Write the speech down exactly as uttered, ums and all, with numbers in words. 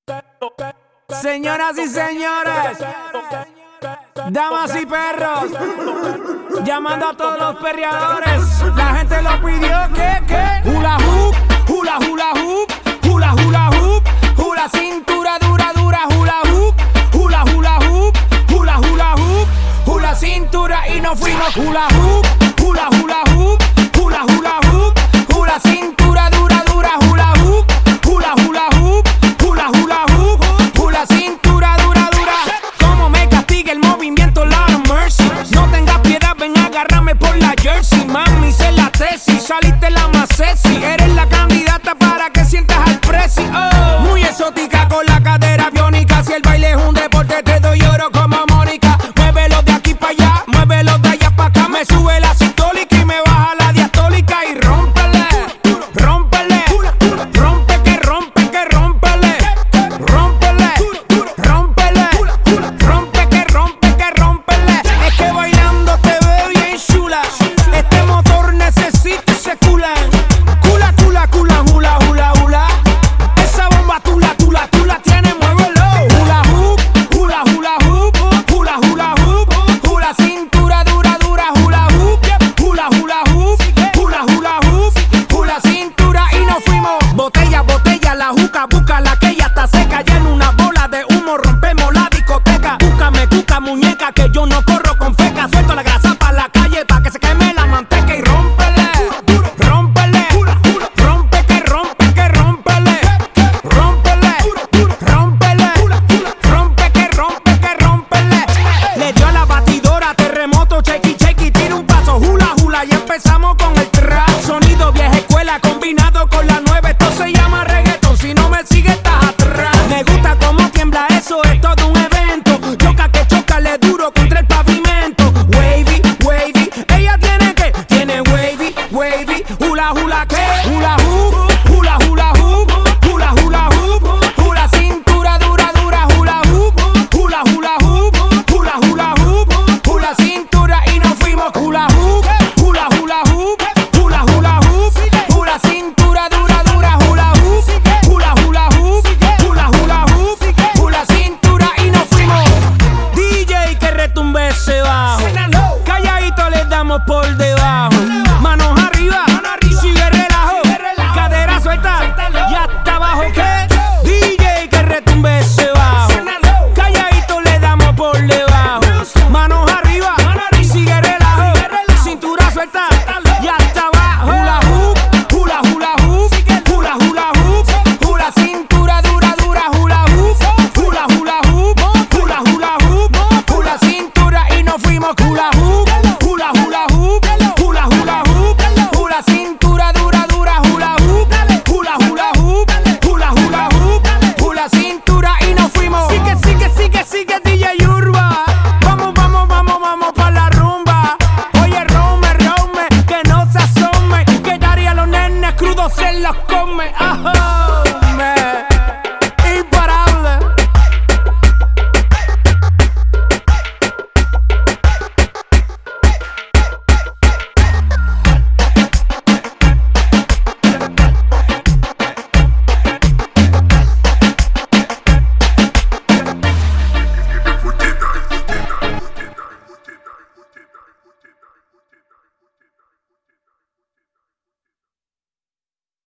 Señoras y señores, damas y perros, llamando a todos los perreadores. La gente lo pidió, ¿qué, qué? Hula hoop, hula hula hoop, hula hula hoop, hula cintura dura dura, hula hoop, hula hula hoop, hula hula hoop, hula cintura y nos fuimos. Hula hoop, hula hula hoop, hula hula hoop, hula cintura dura dura, hula hoop, hula hula hoop, hula hula hoop, hula cintura dura dura. Como me castiga el movimiento, Lord of mercy. No tengas piedad, ven a agarrarme por la jersey. Mami, sé la tesis, saliste la más sexy. Eres la candidata para que sientas al presi. Oh, muy exótica con la cadera biónica. Si el baile es un deporte, te doy oro como Mónica. Muévelo de aquí para allá, muévelo de allá para acá. Me sube la sistólica y me baja la diastólica. Y rómpele, rómpele, rompe que rompe que rómpele, rómpele, rómpele, rompe que rompe que rómpele. Es que bailando te veo bien chula. Este motor necesita ese cula. Cula, cula, cula, hula, hula, hula. Esa bomba tú la, tú la, tú la tienes, muévelo. Hula hoop, hula, hula hoop, hula, hula hoop, hula cintura dura, dura, hula hoop, hula, hula hoop, hula, hula hoop, hula cintura y nos fuimos. Botella, botella, la juca, busca la que ya está seca. Ya en una bola de humo rompemos la discoteca. Búscame, cuca, muñeca, que yo no